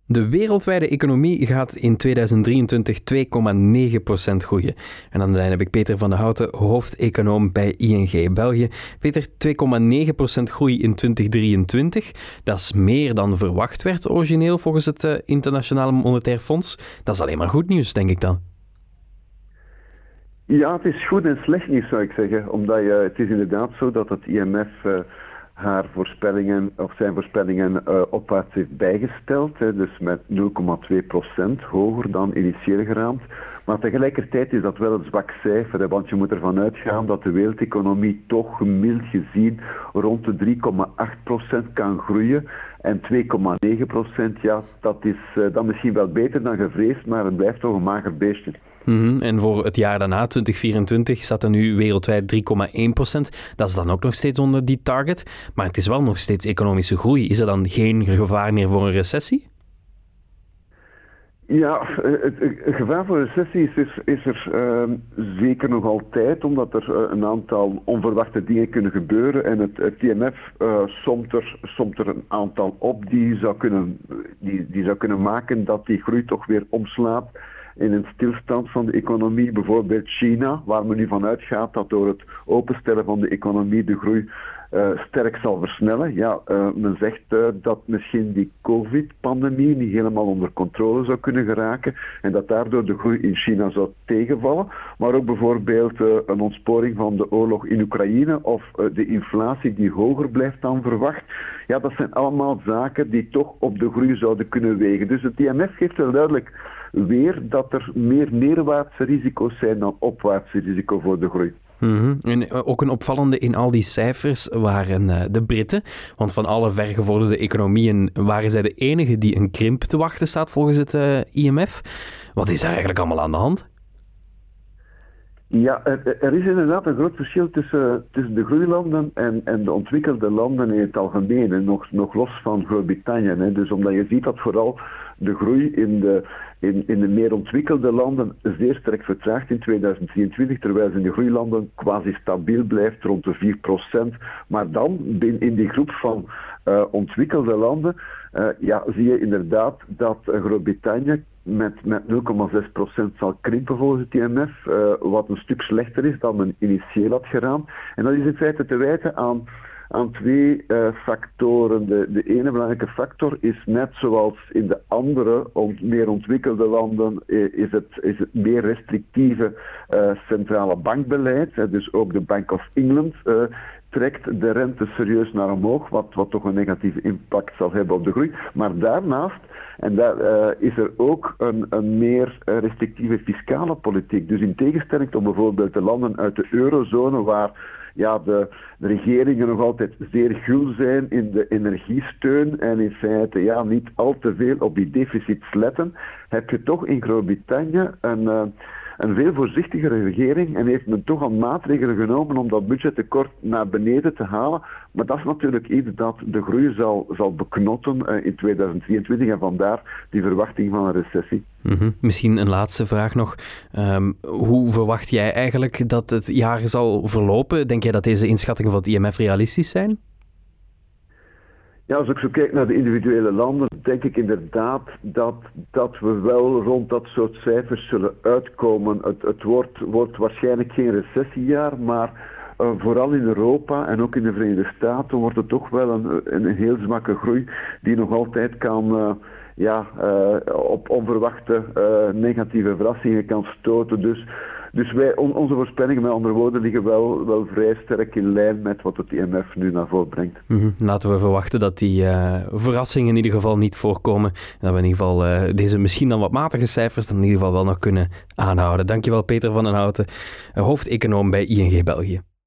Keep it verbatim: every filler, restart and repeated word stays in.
De wereldwijde economie gaat in tweeduizend drieëntwintig twee komma negen procent groeien. En aan de lijn heb ik Peter van den Houten, hoofdeconoom bij I N G België. Peter, twee komma negen procent groei in twintig drieëntwintig. Dat is meer dan verwacht werd origineel volgens het uh, Internationaal Monetair Fonds. Dat is alleen maar goed nieuws, denk ik dan. Ja, het is goed en slecht nieuws, zou ik zeggen. Omdat je, het is inderdaad zo dat het I M F... Uh, haar voorspellingen, of zijn voorspellingen uh, opwaarts heeft bijgesteld, hè, dus met nul komma twee procent hoger dan initieel geraamd. Maar tegelijkertijd is dat wel een zwak cijfer, hè, want je moet ervan uitgaan dat de wereldeconomie toch gemiddeld gezien rond de drie komma acht procent kan groeien. En twee komma negen procent, ja, dat is uh, dan misschien wel beter dan gevreesd, maar het blijft toch een mager beestje. Mm-hmm. En voor het jaar daarna, twintig vierentwintig, staat er nu wereldwijd drie komma één procent. Dat is dan ook nog steeds onder die target. Maar het is wel nog steeds economische groei. Is er dan geen gevaar meer voor een recessie? Ja, het, het gevaar voor een recessie is er, is er uh, zeker nog altijd, omdat er uh, een aantal onverwachte dingen kunnen gebeuren. En het, het I M F uh, somt, er, somt er een aantal op die zou, kunnen, die, die zou kunnen maken dat die groei toch weer omslaat in een stilstand van de economie, bijvoorbeeld China, waar men nu van uitgaat dat door het openstellen van de economie de groei uh, sterk zal versnellen. Ja, uh, men zegt uh, dat misschien die covid-pandemie niet helemaal onder controle zou kunnen geraken en dat daardoor de groei in China zou tegenvallen. Maar ook bijvoorbeeld uh, een ontsporing van de oorlog in Oekraïne of uh, de inflatie die hoger blijft dan verwacht. Ja, dat zijn allemaal zaken die toch op de groei zouden kunnen wegen. Dus het I M F geeft wel duidelijk weer dat er meer neerwaartse risico's zijn dan opwaartse risico voor de groei. Mm-hmm. En ook een opvallende in al die cijfers waren uh, de Britten. Want van alle vergevorderde economieën waren zij de enige die een krimp te wachten staat volgens het uh, I M F. Wat is daar eigenlijk allemaal aan de hand? Ja, er, er is inderdaad een groot verschil tussen, tussen de groeilanden en, en de ontwikkelde landen in het algemeen. En nog, nog los van Groot-Brittannië. Hè. Dus omdat je ziet dat vooral de groei in de, in, in de meer ontwikkelde landen zeer sterk vertraagt in tweeduizend drieëntwintig, terwijl ze in de groeilanden quasi stabiel blijft rond de vier procent. Maar dan in die groep van uh, ontwikkelde landen uh, ja, zie je inderdaad dat uh, Groot-Brittannië met, met nul komma zes procent zal krimpen volgens het I M F, uh, wat een stuk slechter is dan men initieel had geraamd. En dat is in feite te wijten aan, aan twee uh, factoren. De, de ene belangrijke factor is, net zoals in de andere ont, meer ontwikkelde landen, is het, is het meer restrictieve uh, centrale bankbeleid. Uh, dus ook de Bank of England uh, trekt de rente serieus naar omhoog, wat, wat toch een negatieve impact zal hebben op de groei. Maar daarnaast, en daar uh, is er ook een, een meer uh, restrictieve fiscale politiek. Dus in tegenstelling tot bijvoorbeeld de landen uit de eurozone, waar ja, de, de regeringen nog altijd zeer gul zijn in de energiesteun en in feite ja, niet al te veel op die deficits letten, heb je toch in Groot-Brittannië een... Uh, een veel voorzichtigere regering en heeft men toch al maatregelen genomen om dat budgettekort naar beneden te halen. Maar dat is natuurlijk iets dat de groei zal, zal beknotten uh, in tweeduizend drieëntwintig en vandaar die verwachting van een recessie. Mm-hmm. Misschien een laatste vraag nog. Um, hoe verwacht jij eigenlijk dat het jaar zal verlopen? Denk jij dat deze inschattingen van het I M F realistisch zijn? Ja, als ik zo kijk naar de individuele landen, denk ik inderdaad dat, dat we wel rond dat soort cijfers zullen uitkomen. Het, het wordt, wordt waarschijnlijk geen recessiejaar, maar uh, vooral in Europa en ook in de Verenigde Staten wordt het toch wel een, een heel zwakke groei die nog altijd kan... Uh, ja, uh, op onverwachte uh, negatieve verrassingen kan stoten. Dus, dus wij, on, onze voorspellingen, met andere woorden, liggen wel, wel vrij sterk in lijn met wat het I M F nu naar voren brengt. Mm-hmm. Laten we verwachten dat die uh, verrassingen in ieder geval niet voorkomen. En dat we in ieder geval uh, deze misschien dan wat matige cijfers dan in ieder geval wel nog kunnen aanhouden. Dankjewel Peter van den Houten, hoofdeconoom bij I N G België.